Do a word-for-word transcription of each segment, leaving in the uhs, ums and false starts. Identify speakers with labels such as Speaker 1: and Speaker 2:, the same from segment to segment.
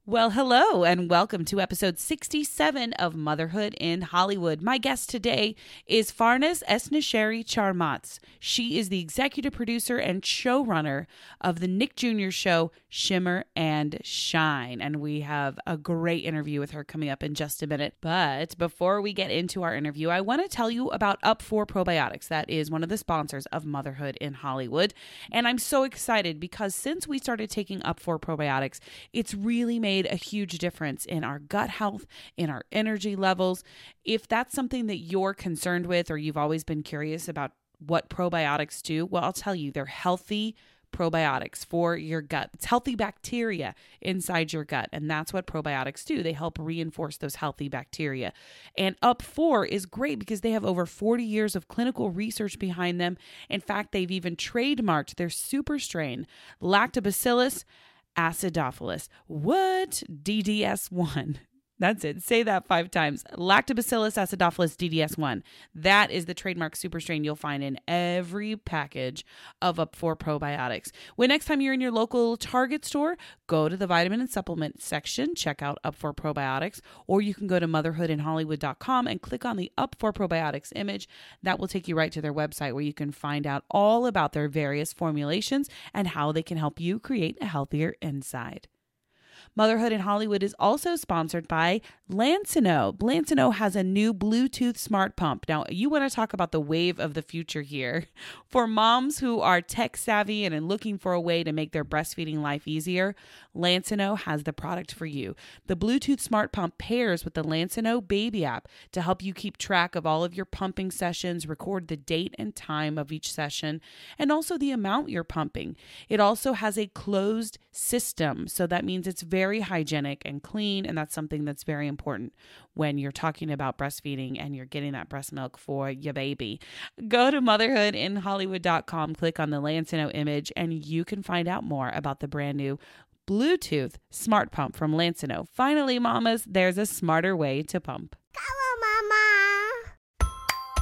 Speaker 1: Well, hello and welcome to episode sixty-seven of Motherhood in Hollywood. My guest today is Farnaz Esnasheri Charmatz. She is the executive producer and showrunner of the Nick Junior show Shimmer and Shine, and we have a great interview with her coming up in just a minute. But before we get into our interview, I want to tell you about Up for Probiotics. That is one of the sponsors of Motherhood in Hollywood, and I'm so excited because since we started taking Up for Probiotics, it's really made a huge difference in our gut health, in our energy levels. If that's something that you're concerned with or you've always been curious about what probiotics do, well, I'll tell you, they're healthy probiotics for your gut. It's healthy bacteria inside your gut, and that's what probiotics do. They help reinforce those healthy bacteria. And Up four is great because they have over forty years of clinical research behind them. In fact, they've even trademarked their super strain, Lactobacillus acidophilus. What? D D S one. That's it. Say that five times. Lactobacillus acidophilus D D S one. That is the trademark super strain you'll find in every package of Up for Probiotics. When next time you're in your local Target store, go to the vitamin and supplement section, check out Up for Probiotics, or you can go to motherhood in hollywood dot com and click on the Up for Probiotics image. That will take you right to their website where you can find out all about their various formulations and how they can help you create a healthier inside. Motherhood in Hollywood is also sponsored by Lancino. Lancino has a new Bluetooth smart pump. Now, you want to talk about the wave of the future here. For moms who are tech savvy and looking for a way to make their breastfeeding life easier, Lancino has the product for you. The Bluetooth smart pump pairs with the Lancino Baby app to help you keep track of all of your pumping sessions, record the date and time of each session, and also the amount you're pumping. It also has a closed system, so that means it's very hygienic and clean, and that's something that's very important when you're talking about breastfeeding and you're getting that breast milk for your baby. Go to motherhood in hollywood dot com, click on the Lancino image, and you can find out more about the brand new Bluetooth smart pump from Lancino. Finally, mamas, there's a smarter way to pump.
Speaker 2: Come on, Mama.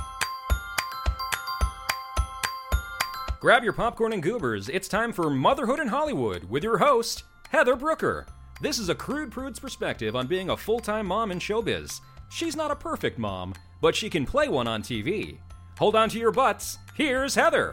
Speaker 3: Grab your popcorn and goobers. It's time for Motherhood in Hollywood with your host, Heather Brooker. This is a crude prude's perspective on being a full-time mom in showbiz. She's not a perfect mom, but she can play one on T V. Hold on to your butts. Here's Heather.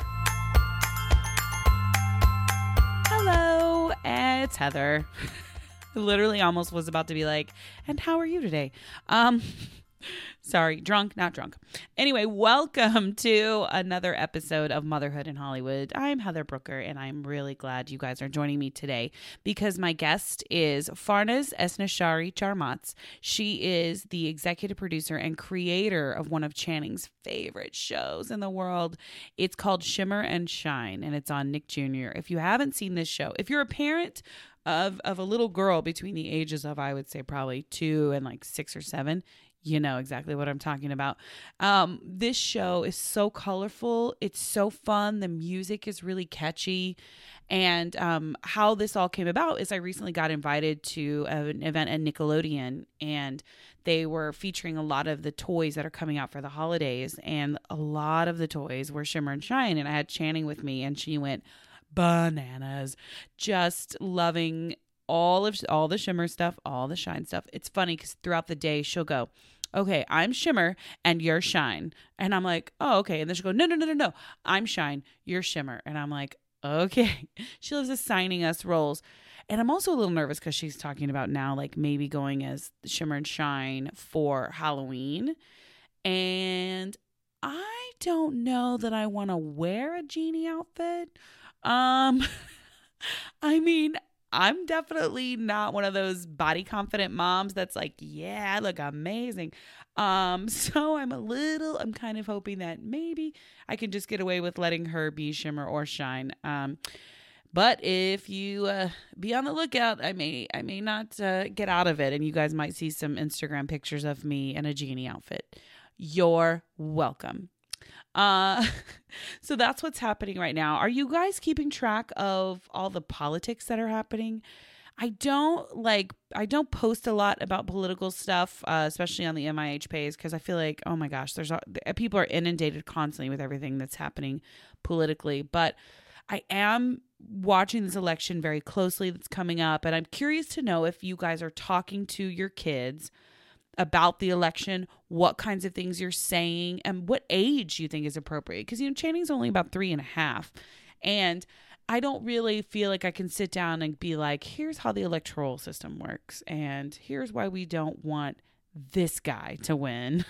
Speaker 1: Hello, it's Heather. Literally almost was about to be like, and how are you today? Um... Sorry, drunk, not drunk. Anyway, welcome to another episode of Motherhood in Hollywood. I'm Heather Brooker, and I'm really glad you guys are joining me today because my guest is Farnaz Esnasheri Charmatz. She is the executive producer and creator of one of Channing's favorite shows in the world. It's called Shimmer and Shine, and it's on Nick Junior If you haven't seen this show, if you're a parent of, of a little girl between the ages of, I would say, probably two and like six or seven, you know exactly what I'm talking about. Um, this show is so colorful. It's so fun. The music is really catchy. And um, how this all came about is I recently got invited to an event at Nickelodeon, and they were featuring a lot of the toys that are coming out for the holidays. And a lot of the toys were Shimmer and Shine. And I had Channing with me, and she went bananas, just loving all of all the Shimmer stuff, all the Shine stuff. It's funny because throughout the day she'll go, okay, I'm Shimmer and you're Shine. And I'm like, oh, okay. And then she'll go, no, no, no, no, no. I'm Shine, you're Shimmer. And I'm like, okay. She loves assigning us roles. And I'm also a little nervous because she's talking about now, like maybe going as Shimmer and Shine for Halloween. And I don't know that I want to wear a genie outfit. Um, I mean, I'm definitely not one of those body confident moms that's like, yeah, I look amazing. Um, so I'm a little, I'm kind of hoping that maybe I can just get away with letting her be Shimmer or Shine. Um, but if you uh, be on the lookout, I may, I may not uh, get out of it, and you guys might see some Instagram pictures of me in a genie outfit. You're welcome. Uh, so that's what's happening right now. Are you guys keeping track of all the politics that are happening? I don't like, I don't post a lot about political stuff, uh, especially on the M I H page, because I feel like, oh my gosh, there's people are inundated constantly with everything that's happening politically. But I am watching this election very closely that's coming up, and I'm curious to know if you guys are talking to your kids about the election, what kinds of things you're saying, and what age you think is appropriate. Because, you know, Channing's only about three and a half. And I don't really feel like I can sit down and be like, here's how the electoral system works, and here's why we don't want this guy to win.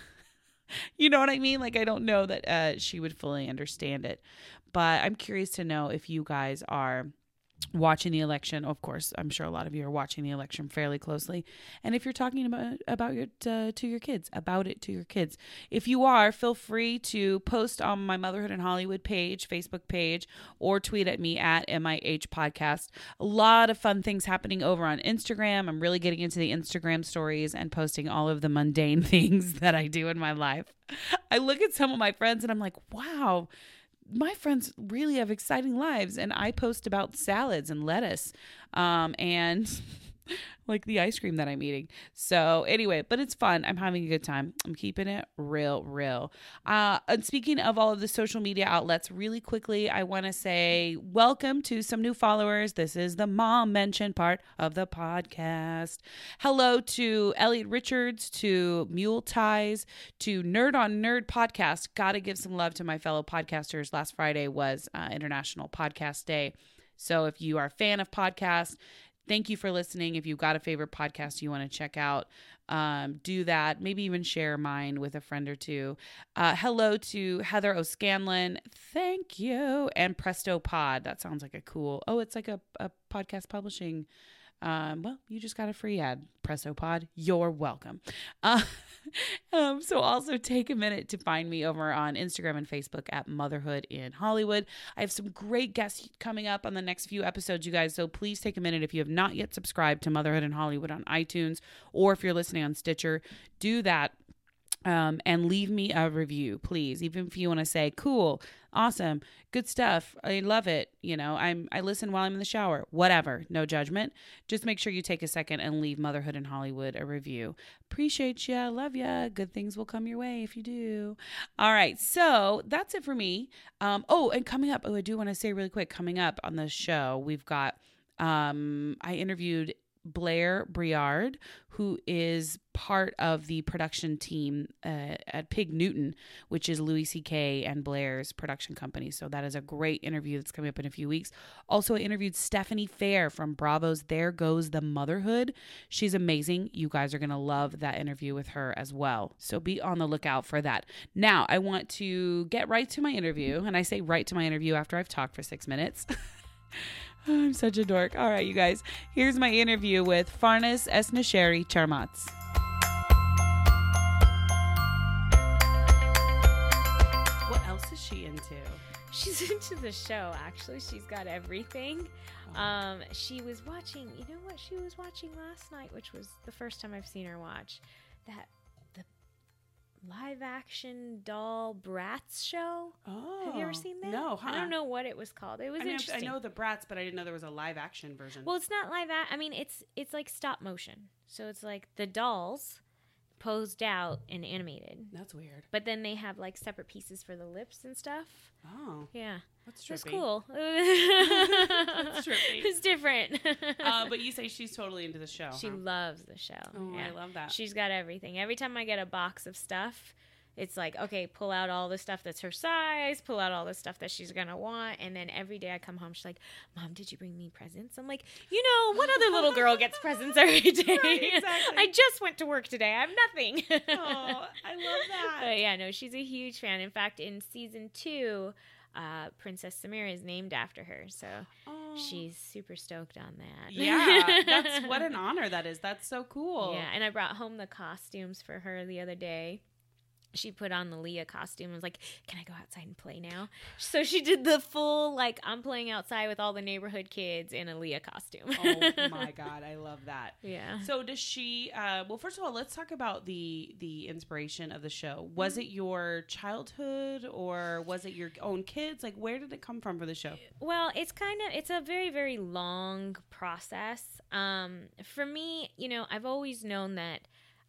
Speaker 1: You know what I mean? Like, I don't know that uh, she would fully understand it. But I'm curious to know if you guys are watching the election. Of course, I'm sure a lot of you are watching the election fairly closely. And if you're talking about about your uh, to your kids, about it to your kids. If you are, feel free to post on my Motherhood in Hollywood page, Facebook page, or tweet at me at M I H Podcast. A lot of fun things happening over on Instagram. I'm really getting into the Instagram stories and posting all of the mundane things that I do in my life. I look at some of my friends and I'm like, wow, my friends really have exciting lives. And I post about salads and lettuce um, and like the ice cream that I'm eating. So anyway, but it's fun. I'm having a good time. I'm keeping it real, real. Uh, and speaking of all of the social media outlets, really quickly, I want to say welcome to some new followers. This is the mom mention part of the podcast. Hello to Elliot Richards, to Mule Ties, to Nerd on Nerd Podcast. Got to give some love to my fellow podcasters. Last Friday was uh, International Podcast Day. So if you are a fan of podcasts, thank you for listening. If you've got a favorite podcast you want to check out, um, do that. Maybe even share mine with a friend or two. Uh, hello to Heather O'Scanlan. Thank you. And Presto Pod. That sounds like a cool, oh, it's like a, a podcast publishing. Um, well, you just got a free ad. Presto Pod. You're welcome. Uh, um, so also take a minute to find me over on Instagram and Facebook at Motherhood in Hollywood. I have some great guests coming up on the next few episodes, you guys. So please take a minute. If you have not yet subscribed to Motherhood in Hollywood on iTunes, or if you're listening on Stitcher, do that. Um, and leave me a review, please. Even if you want to say, cool, awesome, good stuff, I love it. You know, I'm, I listen while I'm in the shower, whatever, no judgment. Just make sure you take a second and leave Motherhood in Hollywood a review. Appreciate ya, love ya. Good things will come your way if you do. All right, so that's it for me. Um, oh, and coming up, oh, I do want to say really quick, coming up on the show, we've got, um, I interviewed Blair Briard, who is part of the production team uh, at Pig Newton, which is Louis C K and Blair's production company. So that is a great interview that's coming up in a few weeks. Also, I interviewed Stephanie Fair from Bravo's There Goes the Motherhood. She's amazing. You guys are going to love that interview with her as well. So be on the lookout for that. Now, I want to get right to my interview. And I say right to my interview after I've talked for six minutes. I'm such a dork. All right, you guys. Here's my interview with Farnes Esnasheri Charmatz. What else is she into?
Speaker 4: She's into the show, actually. She's got everything. Oh. Um, she was watching, you know what she was watching last night, which was the first time I've seen her watch? That live action doll Bratz show.
Speaker 1: Oh,
Speaker 4: have you ever seen that?
Speaker 1: No, huh?
Speaker 4: I don't know what it was called. It was
Speaker 1: I mean,
Speaker 4: interesting.
Speaker 1: I know the Bratz, but I didn't know there was a live action version.
Speaker 4: Well, it's not live. A- I mean, it's it's like stop motion. So it's like the dolls posed out and animated.
Speaker 1: That's weird.
Speaker 4: But then they have like separate pieces for the lips and stuff.
Speaker 1: Oh,
Speaker 4: yeah,
Speaker 1: that's trippy.
Speaker 4: That's cool.
Speaker 1: That's trippy.
Speaker 4: It's different.
Speaker 1: uh, but you say she's totally into the show.
Speaker 4: She
Speaker 1: huh?
Speaker 4: loves the show.
Speaker 1: Oh,
Speaker 4: yeah.
Speaker 1: I love that.
Speaker 4: She's got everything. Every time I get a box of stuff, it's like, okay, pull out all the stuff that's her size, pull out all the stuff that she's going to want. And then every day I come home, she's like, Mom, did you bring me presents? I'm like, you know, what other little girl gets presents every day?
Speaker 1: Right, exactly.
Speaker 4: I just went to work today. I have nothing.
Speaker 1: Oh, I love that.
Speaker 4: But yeah, no, she's a huge fan. In fact, in season two, uh, Princess Samira is named after her. So oh. she's super stoked on that.
Speaker 1: Yeah, that's what an honor that is. That's so cool.
Speaker 4: Yeah, and I brought home the costumes for her the other day. She put on the Leah costume and was like, can I go outside and play now? So she did the full, like, I'm playing outside with all the neighborhood kids in a Leah costume.
Speaker 1: Oh, my God. I love that.
Speaker 4: Yeah.
Speaker 1: So does she, uh, well, first of all, let's talk about the the inspiration of the show. Was mm-hmm. it your childhood or was it your own kids? Like, where did it come from for the show?
Speaker 4: Well, it's kind of, it's a very, very long process. Um, for me, you know, I've always known that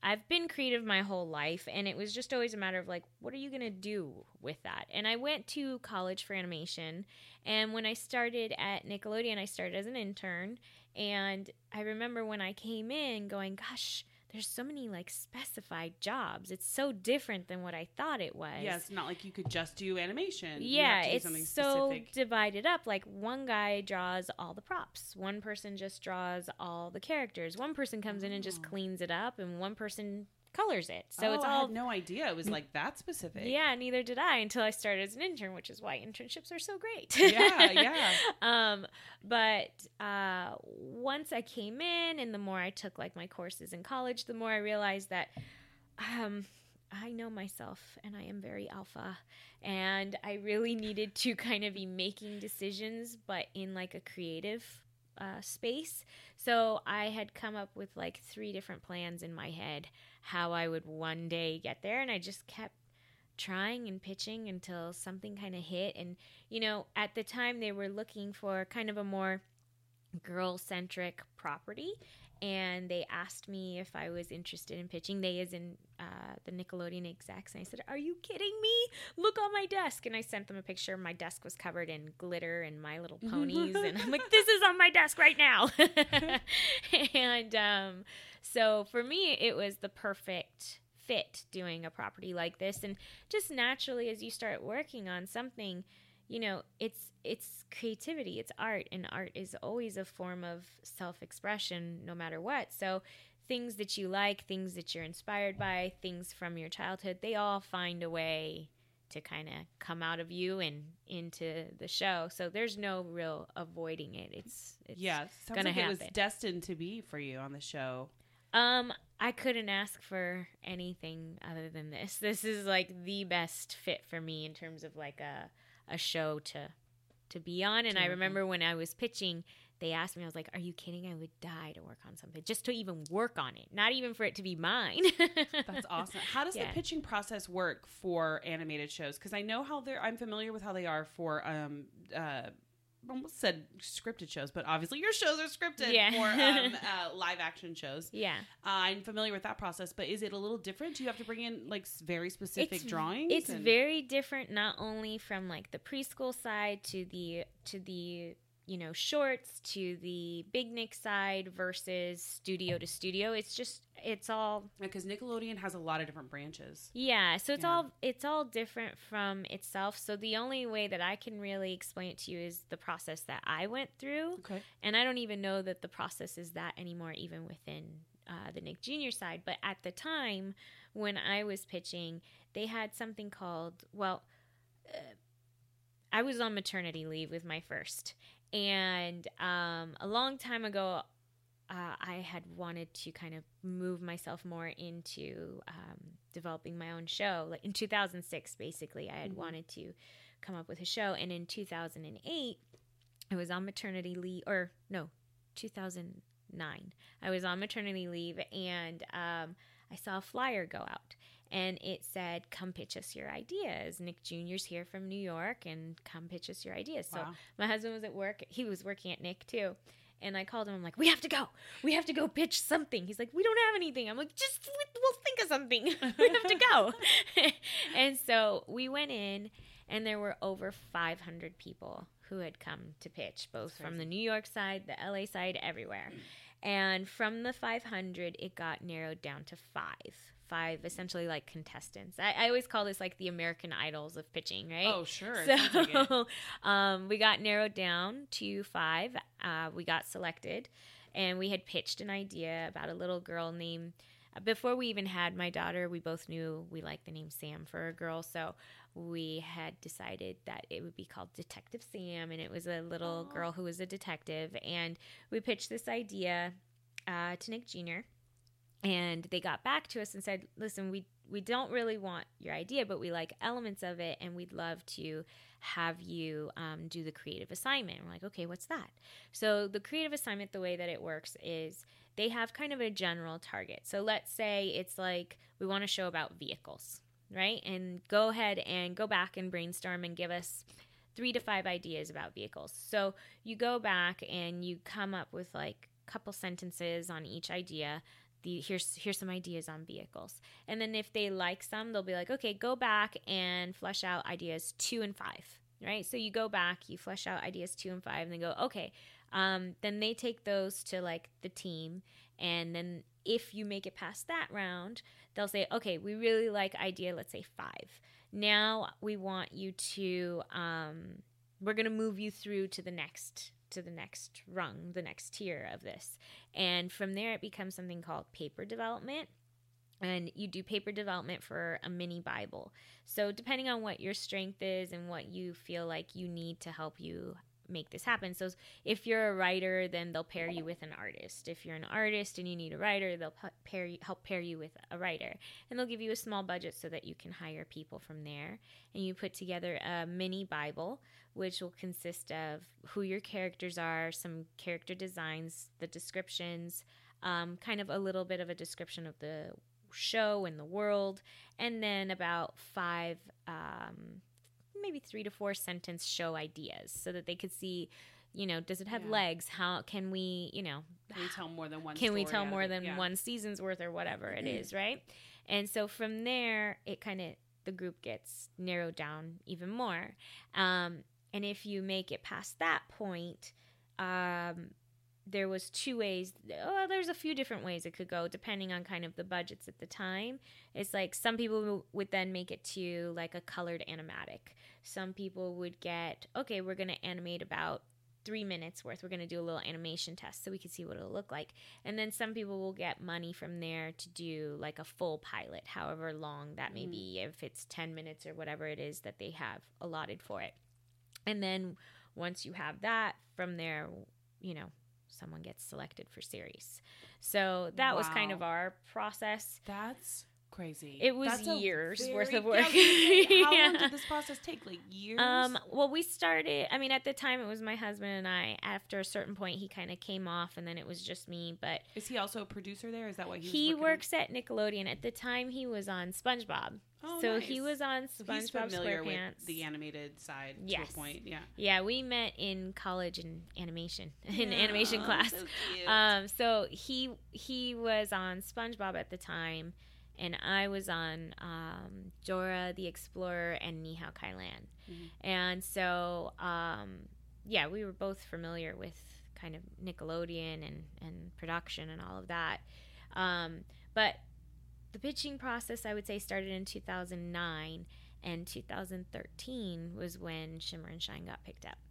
Speaker 4: I've been creative my whole life, and it was just always a matter of like, what are you going to do with that? And I went to college for animation, and when I started at Nickelodeon, I started as an intern, and I remember when I came in going, gosh, there's so many like specified jobs. It's so different than what I thought it was.
Speaker 1: Yeah, it's not like you could just do animation. You
Speaker 4: Yeah,
Speaker 1: have to do
Speaker 4: it's
Speaker 1: something
Speaker 4: so
Speaker 1: specific.
Speaker 4: divided up. Like one guy draws all the props. One person just draws all the characters. One person comes in and just
Speaker 1: Oh.
Speaker 4: cleans it up, and one person colors it. So
Speaker 1: oh,
Speaker 4: it's
Speaker 1: I
Speaker 4: all
Speaker 1: had no idea it was like that specific.
Speaker 4: yeah, neither did I until I started as an intern, which is why internships are so great.
Speaker 1: Yeah, yeah.
Speaker 4: um, but uh, once I came in, and the more I took like my courses in college, the more I realized that um, I know myself, and I am very alpha, and I really needed to kind of be making decisions, but in like a creative uh, space. So I had come up with like three different plans in my head how I would one day get there, and I just kept trying and pitching until something kind of hit. And you know, at the time they were looking for kind of a more girl-centric property, and they asked me if I was interested in pitching. They as in uh, the Nickelodeon execs, and I said, are you kidding me? Look on my desk. And I sent them a picture. My desk was covered in glitter and My Little Ponies, and I'm like, this is on my desk right now. And um, so for me, it was the perfect fit doing a property like this. And just naturally, as you start working on something, you know, it's it's creativity, it's art, and art is always a form of self-expression no matter what. So things that you like, things that you're inspired by, things from your childhood, they all find a way to kind of come out of you and into the show. So there's no real avoiding it. It's, it's
Speaker 1: Yeah, it sounds
Speaker 4: gonna
Speaker 1: like
Speaker 4: happen.
Speaker 1: it was destined to be for you on the show.
Speaker 4: Um, I couldn't ask for anything other than this. This is like the best fit for me in terms of like a a show to to be on. And I remember when I was pitching, they asked me, I was like, are you kidding? I would die to work on something, just to even work on it, not even for it to be mine.
Speaker 1: That's awesome. How does
Speaker 4: Yeah.
Speaker 1: the pitching process work for animated shows? Because I know how they're, I'm familiar with how they are for, um, uh, I almost said scripted shows, but obviously your shows are scripted
Speaker 4: Yeah.
Speaker 1: for um, uh, live action shows.
Speaker 4: Yeah.
Speaker 1: Uh, I'm familiar with that process, but is it a little different? Do you have to bring in like s- very specific
Speaker 4: It's-
Speaker 1: drawings?
Speaker 4: It's
Speaker 1: and-
Speaker 4: very different, not only from like the preschool side to the to the you know shorts to the Big Nick side versus studio to studio. It's just it's all
Speaker 1: because Nickelodeon has a lot of different branches.
Speaker 4: yeah. So it's
Speaker 1: Yeah.
Speaker 4: all it's all different from itself. So the only way that I can really explain it to you is the process that I went through.
Speaker 1: Okay.
Speaker 4: And I don't even know that the process is that anymore, even within uh, the Nick Junior side. But at the time when I was pitching, they had something called, well, uh, I was on maternity leave with my first. And um, a long time ago, uh, I had wanted to kind of move myself more into um, developing my own show. Like in two thousand six, basically, I had
Speaker 1: Mhm.
Speaker 4: wanted to come up with a show. And in two thousand eight, I was on maternity leave, or no, two thousand nine. I was on maternity leave, and um, I saw a flyer go out, and it said, come pitch us your ideas. Nick Junior's here from New York, and come pitch us your ideas. So
Speaker 1: Wow.
Speaker 4: my husband was at work. He was working at Nick, too. And I called him. I'm like, we have to go. We have to go pitch something. He's like, we don't have anything. I'm like, just, we'll think of something. We have to go. And so we went in, and there were over five hundred people who had come to pitch, both
Speaker 1: That's
Speaker 4: from
Speaker 1: crazy.
Speaker 4: the New York side, the L A side, everywhere. And from the five hundred, it got narrowed down to five. Five, essentially, like contestants. I, I always call this like the American Idols of pitching, right?
Speaker 1: Oh, sure. It sounds like it.
Speaker 4: So um, we got narrowed down to five. Uh, we got selected, and we had pitched an idea about a little girl named, before we even had my daughter, we both knew we liked the name Sam for a girl. So we had decided that it would be called Detective Sam, and it was a little
Speaker 1: Aw.
Speaker 4: girl who was a detective. And we pitched this idea uh, to Nick Junior And they got back to us and said, listen, we we don't really want your idea, but we like elements of it, and we'd love to have you um, do the creative assignment. And we're like, okay, what's that? So the creative assignment, the way that it works is they have kind of a general target. So let's say it's like we want a show about vehicles, right? And go ahead and go back and brainstorm and give us three to five ideas about vehicles. So you go back and you come up with like a couple sentences on each idea. the here's here's some ideas on vehicles. And then if they like some, they'll be like, okay, go back and flesh out ideas two and five, right? So you go back, you flesh out ideas two and five, and then go, okay. Um, then they take those to like the team, and then if you make it past that round, they'll say, okay, we really like idea, let's say five. Now we want you to, um, we're going to move you through to the next to the next rung, the next tier of this. And from there, it becomes something called paper development. And you do paper development for a mini Bible. So depending on what your strength is and what you feel like you need to help you make this happen. So if you're a writer, then they'll pair you with an artist. If you're an artist and you need a writer, they'll pair you, help pair you with a writer. And they'll give you a small budget so that you can hire people from there. And you put together a mini Bible, which will consist of who your characters are, some character designs, the descriptions, um, kind of a little bit of a description of the show and the world, and then about five um maybe three to four sentence show ideas so that they could see, you know, does it have
Speaker 1: Yeah.
Speaker 4: legs? How can we, you know,
Speaker 1: Can we tell more than one
Speaker 4: can we
Speaker 1: story
Speaker 4: tell
Speaker 1: out of
Speaker 4: more
Speaker 1: it?
Speaker 4: than
Speaker 1: Yeah.
Speaker 4: one season's worth or whatever it is, right? And so from there, it kind of, the group gets narrowed down even more. Um, and if you make it past that point, um, there was two ways. Oh, there's a few different ways it could go depending on kind of the budgets at the time. It's like some people would then make it to like a colored animatic. Some people would get, okay, we're going to animate about three minutes worth. We're going to do a little animation test so we can see what it'll look like. And then some people will get money from there to do like a full pilot, however long that may
Speaker 1: Mm.
Speaker 4: be, if it's ten minutes or whatever it is that they have allotted for it. And then once you have that, from there, you know, someone gets selected for series. So that was kind
Speaker 1: Wow.
Speaker 4: of our process.
Speaker 1: That's crazy.
Speaker 4: It was
Speaker 1: That's a
Speaker 4: years
Speaker 1: very-
Speaker 4: worth of
Speaker 1: Yeah, I
Speaker 4: work.
Speaker 1: was gonna say, how long
Speaker 4: Yeah.
Speaker 1: did this process take? Like years?
Speaker 4: Um, well, we started, I mean, at the time it was my husband and I. After a certain point, he kind of came off and then it was just me. But
Speaker 1: Is he also a producer there? Is that what he was
Speaker 4: he
Speaker 1: working
Speaker 4: works at Nickelodeon. At the time, he was on SpongeBob.
Speaker 1: Oh,
Speaker 4: so
Speaker 1: nice.
Speaker 4: he was on
Speaker 1: So he's
Speaker 4: SpongeBob
Speaker 1: familiar
Speaker 4: SquarePants.
Speaker 1: with the animated side
Speaker 4: Yes.
Speaker 1: to a point. Yeah.
Speaker 4: Yeah, we met in college in animation, in
Speaker 1: Yeah,
Speaker 4: animation class.
Speaker 1: so cute.
Speaker 4: Um, so he he was on SpongeBob at the time, and I was on um, Dora the Explorer and Ni Hao Kai Lan.
Speaker 1: Mhm.
Speaker 4: And so, um, yeah, we were both familiar with kind of Nickelodeon and, and production and all of that. Um, but the pitching process, I would say, started in two thousand nine, and two thousand thirteen was when Shimmer and Shine got picked up.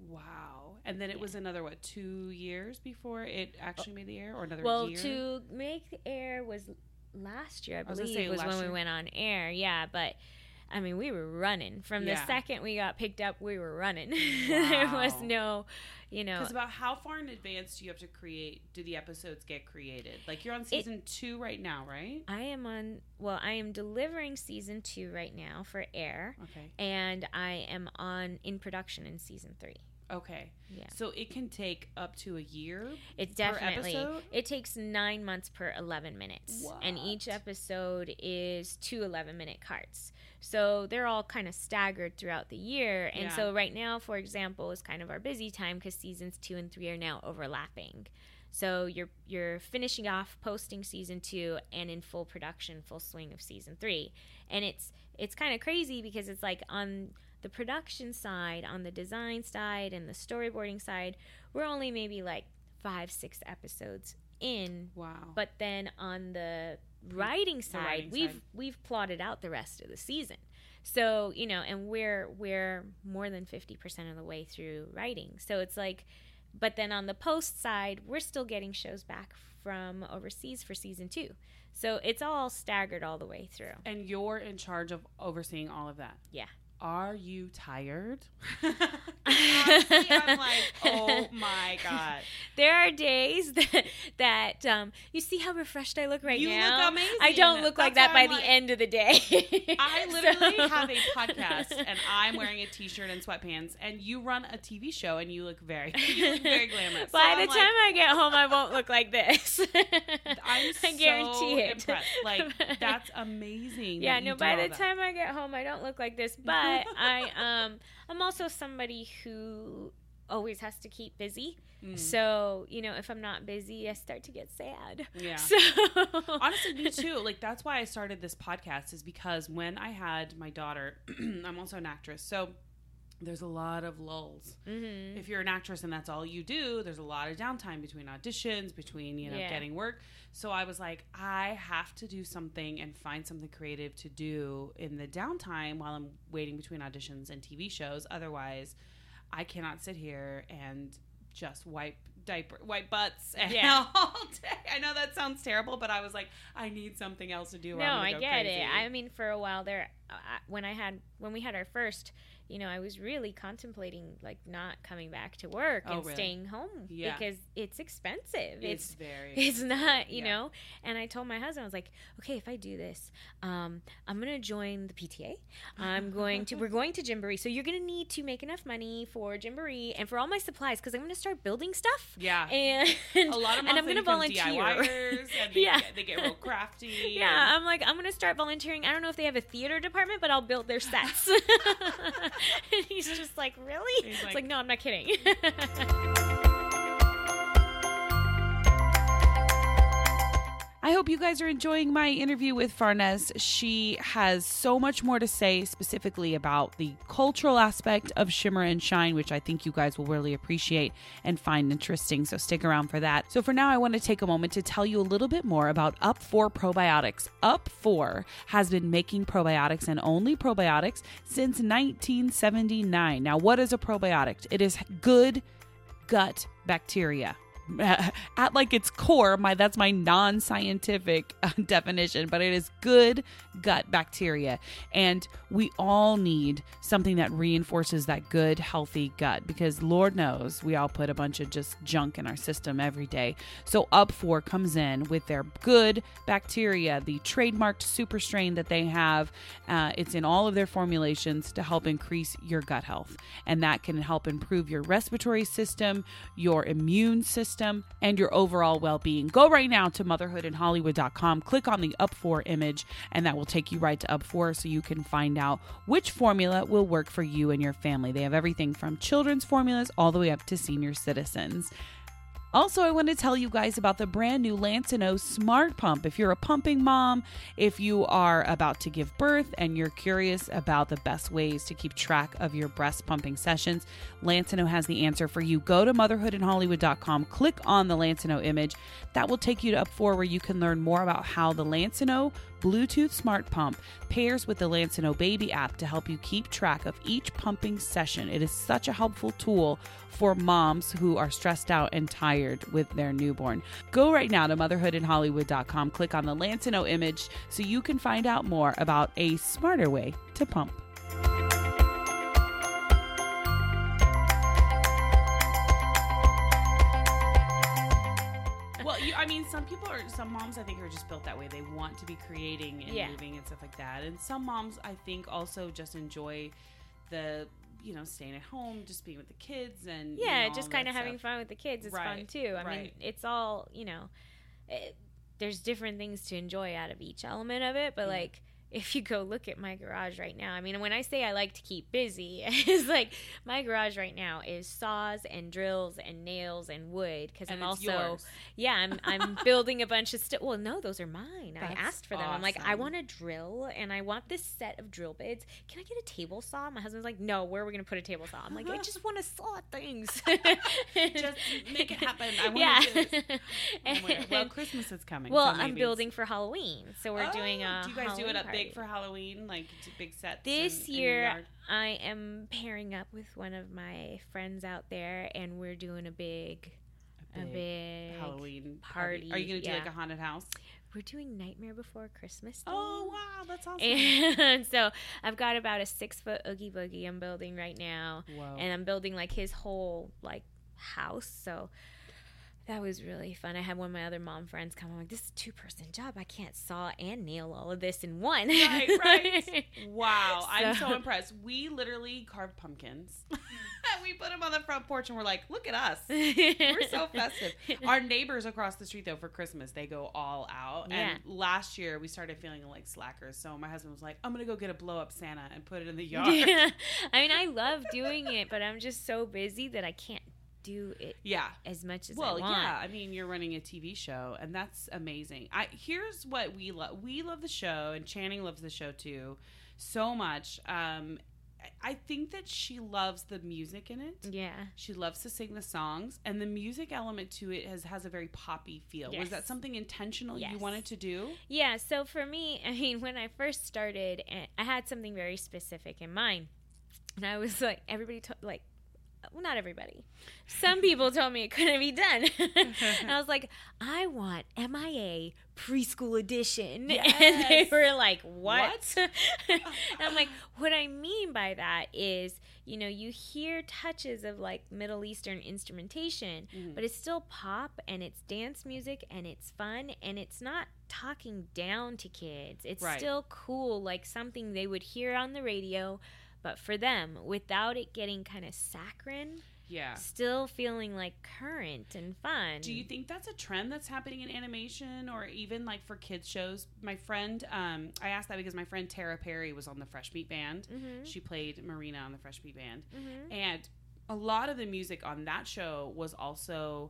Speaker 1: Wow. And then it
Speaker 4: Yeah.
Speaker 1: was another, what, two years before it actually made the air? Or another
Speaker 4: Well,
Speaker 1: year?
Speaker 4: to make the air was last year, I
Speaker 1: I was gonna
Speaker 4: believe,
Speaker 1: say
Speaker 4: was
Speaker 1: last
Speaker 4: when
Speaker 1: year.
Speaker 4: we went on air. Yeah, but I mean, we were running from
Speaker 1: Yeah.
Speaker 4: the second we got picked up. We were running. There was
Speaker 1: Wow.
Speaker 4: no, you know,
Speaker 1: Because about how far in advance do you have to create, do the episodes get created? Like, you're on season two right now, right?
Speaker 4: I am on. Well, I am delivering season two right now for air,
Speaker 1: Okay.
Speaker 4: and I am on in production in season three.
Speaker 1: Okay.
Speaker 4: Yeah,
Speaker 1: So it can take up to a year?
Speaker 4: it's
Speaker 1: per
Speaker 4: definitely.
Speaker 1: episode?
Speaker 4: It takes nine months per eleven minutes, and each
Speaker 1: What?
Speaker 4: episode is two eleven minute carts. So they're all kind of staggered throughout the year. And
Speaker 1: Yeah.
Speaker 4: so right now, for example, is kind of our busy time because seasons two and three are now overlapping. So you're you're finishing off posting season two and in full production, full swing of season three. And it's it's kind of crazy because it's like on the production side, on the design side and the storyboarding side, we're only maybe like five, six episodes in.
Speaker 1: Wow.
Speaker 4: But then on the writing side,
Speaker 1: writing
Speaker 4: we've
Speaker 1: side.
Speaker 4: we've plotted out the rest of the season. So, you know, and we're we're more than fifty percent of the way through writing. So it's like, but then on the post side, we're still getting shows back from overseas for season two. So it's all staggered all the way through.
Speaker 1: And you're in charge of overseeing all of that.
Speaker 4: Yeah.
Speaker 1: Are you tired? Honestly, I'm like, oh my God.
Speaker 4: There are days that, that um, you see how refreshed I look right
Speaker 1: You
Speaker 4: now?
Speaker 1: look amazing.
Speaker 4: I don't look like
Speaker 1: That's
Speaker 4: that
Speaker 1: why
Speaker 4: by
Speaker 1: I'm
Speaker 4: the
Speaker 1: like-
Speaker 4: end of the day.
Speaker 1: I literally
Speaker 4: So-
Speaker 1: have a podcast and I'm wearing a t-shirt and sweatpants, and you run a T V show and you look very, you look very glamorous. So
Speaker 4: By
Speaker 1: I'm
Speaker 4: the
Speaker 1: like,
Speaker 4: time I get home, I won't look like this.
Speaker 1: I'm
Speaker 4: I guarantee
Speaker 1: so
Speaker 4: it.
Speaker 1: impressed. Like, that's amazing.
Speaker 4: Yeah,
Speaker 1: that you
Speaker 4: no.
Speaker 1: do
Speaker 4: By
Speaker 1: all
Speaker 4: the
Speaker 1: that.
Speaker 4: time I get home, I don't look like this. But I, um, I'm also somebody who always has to keep busy.
Speaker 1: Mm.
Speaker 4: So, you know, if I'm not busy, I start to get sad.
Speaker 1: Yeah.
Speaker 4: So
Speaker 1: Honestly, me too. Like, that's why I started this podcast, is because when I had my daughter, I'm also an actress. So there's a lot of lulls.
Speaker 4: Mm-hmm.
Speaker 1: If you're an actress and that's all you do, there's a lot of downtime between auditions, between, you know,
Speaker 4: Yeah.
Speaker 1: getting work. So I was like, I have to do something and find something creative to do in the downtime while I'm waiting between auditions and T V shows. Otherwise, I cannot sit here and just wipe diaper, wipe butts and
Speaker 4: Yeah.
Speaker 1: all day. I know that sounds terrible, but I was like, I need something else to do. Or
Speaker 4: no,
Speaker 1: I'm gonna
Speaker 4: I
Speaker 1: go
Speaker 4: get
Speaker 1: crazy.
Speaker 4: it. I mean, for a while there, uh, when I had when we had our first, you know, I was really contemplating like not coming back to work
Speaker 1: Oh,
Speaker 4: and
Speaker 1: really?
Speaker 4: staying home
Speaker 1: Yeah.
Speaker 4: because it's expensive.
Speaker 1: It's,
Speaker 4: It's
Speaker 1: very.
Speaker 4: it's not, you
Speaker 1: Yeah.
Speaker 4: know. And I told my husband, I was like, okay, if I do this, um, I'm gonna join the P T A. I'm going to. We're going to Gymboree, so you're gonna need to make enough money for Gymboree and for all my supplies because I'm gonna start building stuff.
Speaker 1: Yeah.
Speaker 4: And
Speaker 1: A lot of moms
Speaker 4: and I'm gonna
Speaker 1: become
Speaker 4: volunteer.
Speaker 1: DIYers, and they,
Speaker 4: Yeah.
Speaker 1: get, they get real crafty.
Speaker 4: Yeah,
Speaker 1: and-
Speaker 4: I'm like, I'm gonna start volunteering. I don't know if they have a theater department, but I'll build their sets. And he's just like, really?
Speaker 1: He's
Speaker 4: It's
Speaker 1: like-
Speaker 4: like, no, I'm not kidding.
Speaker 1: I hope you guys are enjoying my interview with Farnaz. She has so much more to say specifically about the cultural aspect of Shimmer and Shine, which I think you guys will really appreciate and find interesting. So stick around for that. So for now, I want to take a moment to tell you a little bit more about Up four Probiotics. Up four has been making probiotics and only probiotics since nineteen seventy-nine. Now, what is a probiotic? It is good gut bacteria. At like its core, my that's my non-scientific uh, definition, but it is good gut bacteria, and we all need something that reinforces that good, healthy gut, because Lord knows we all put a bunch of just junk in our system every day. So Up four comes in with their good bacteria, the trademarked super strain that they have. Uh, it's in all of their formulations to help increase your gut health, and that can help improve your respiratory system, your immune system, and your overall well-being. Go right now to motherhood in hollywood dot com, click on the Up four image, and that will take you right to Up four so you can find out which formula will work for you and your family. They have everything from children's formulas all the way up to senior citizens. Also, I want to tell you guys about the brand new Lancino Smart Pump. If you're a pumping mom, if you are about to give birth and you're curious about the best ways to keep track of your breast pumping sessions, Lancino has the answer for you. Go to motherhood in hollywood dot com, click on the Lancino image. That will take you to Up four, where you can learn more about how the Lancino Bluetooth Smart Pump pairs with the Lancino Baby app to help you keep track of each pumping session. It is such a helpful tool for moms who are stressed out and tired with their newborn. Go right now to motherhood in hollywood dot com, click on the Lancino image so you can find out more about a smarter way to pump. Well, you, I mean, some people are, some moms I think are just built that way. They want to be creating and
Speaker 4: Yeah.
Speaker 1: moving and stuff like that. And some moms I think also just enjoy the, you know, staying at home, just being with the kids and you
Speaker 4: Yeah,
Speaker 1: know,
Speaker 4: just
Speaker 1: all
Speaker 4: kind
Speaker 1: that
Speaker 4: of having
Speaker 1: stuff.
Speaker 4: fun with the kids is fun
Speaker 1: Right,
Speaker 4: too. I mean,
Speaker 1: right.
Speaker 4: it's all, you know, it, there's different things to enjoy out of each element of it, but
Speaker 1: Yeah.
Speaker 4: like, if you go look at my garage right now, I mean, when I say I like to keep busy, it's like my garage right now is saws and drills and nails and wood because
Speaker 1: And
Speaker 4: I'm
Speaker 1: it's
Speaker 4: also,
Speaker 1: yours.
Speaker 4: yeah, I'm I'm building a bunch of stuff. Well, no, those are mine. I
Speaker 1: That's
Speaker 4: asked for them. I'm like, I
Speaker 1: awesome.
Speaker 4: want a drill and I want this set of drill bits. Can I get a table saw? My husband's like, no, where are we gonna put a table saw? I'm like, I just want to saw things.
Speaker 1: Just make it happen. I want
Speaker 4: yeah.
Speaker 1: to do this. Oh my God. Well,
Speaker 4: And-
Speaker 1: Christmas is coming.
Speaker 4: well,
Speaker 1: so
Speaker 4: I'm
Speaker 1: maybe it's-
Speaker 4: building for Halloween, so we're
Speaker 1: Oh,
Speaker 4: doing a.
Speaker 1: do you guys do it
Speaker 4: Halloween
Speaker 1: up
Speaker 4: party.
Speaker 1: big for Halloween? Like d- big sets?
Speaker 4: This
Speaker 1: in- in your
Speaker 4: year,
Speaker 1: yard?
Speaker 4: I am pairing up with one of my friends out there, and we're doing a big,
Speaker 1: a
Speaker 4: a
Speaker 1: big,
Speaker 4: big
Speaker 1: Halloween
Speaker 4: party,
Speaker 1: Are you going to do like
Speaker 4: yeah.
Speaker 1: a haunted house?
Speaker 4: We're doing Nightmare Before Christmas.
Speaker 1: Oh,
Speaker 4: theme.
Speaker 1: wow. That's awesome.
Speaker 4: And so I've got about a six foot Oogie Boogie I'm building right now,
Speaker 1: Whoa.
Speaker 4: and I'm building like his whole like house. So That was really fun. I had one of my other mom friends come. I'm like, this is a two-person job. I can't saw and nail all of this in one.
Speaker 1: Right, right. Wow.
Speaker 4: So-
Speaker 1: I'm so impressed. We literally carved pumpkins. We put them on the front porch and we're like, look at us. We're so festive. Our neighbors across the street, though, for Christmas, they go all out.
Speaker 4: Yeah.
Speaker 1: And last year, we started feeling like slackers. So my husband was like, I'm going to go get a blow-up Santa and put it in the yard.
Speaker 4: Yeah. I mean, I love doing it, but I'm just so busy that I can't do it
Speaker 1: Yeah.
Speaker 4: as much as
Speaker 1: Well,
Speaker 4: I want.
Speaker 1: yeah. I mean, you're running a T V show, and that's amazing. I here's what we love. We love the show, and Channing loves the show too, so much. Um, I- I think that she loves the music in it.
Speaker 4: Yeah.
Speaker 1: She loves to sing the songs, and the music element to it has has a very poppy feel. Was
Speaker 4: Yes.
Speaker 1: that something intentional you
Speaker 4: Yes.
Speaker 1: wanted to do?
Speaker 4: Yeah, so for me, I mean, when I first started, and I had something very specific in mind. And I was like, everybody, to- like, well, not everybody. Some people told me it couldn't be done. And I was like, I want M I A preschool edition.
Speaker 1: Yes.
Speaker 4: And they were like, what?
Speaker 1: What?
Speaker 4: And I'm like, what I mean by that is, you know, you hear touches of like Middle Eastern instrumentation,
Speaker 1: Mhm.
Speaker 4: but it's still pop and it's dance music and it's fun and it's not talking down to kids. It's
Speaker 1: Right.
Speaker 4: still cool, like something they would hear on the radio, but for them, without it getting kind of saccharine,
Speaker 1: Yeah.
Speaker 4: still feeling like current and fun.
Speaker 1: Do you think that's a trend that's happening in animation or even like for kids shows? My friend, um, I asked that because my friend Tara Perry was on the Fresh Meat Band.
Speaker 4: Mhm.
Speaker 1: She played Marina on the Fresh Meat Band.
Speaker 4: Mhm.
Speaker 1: And a lot of the music on that show was also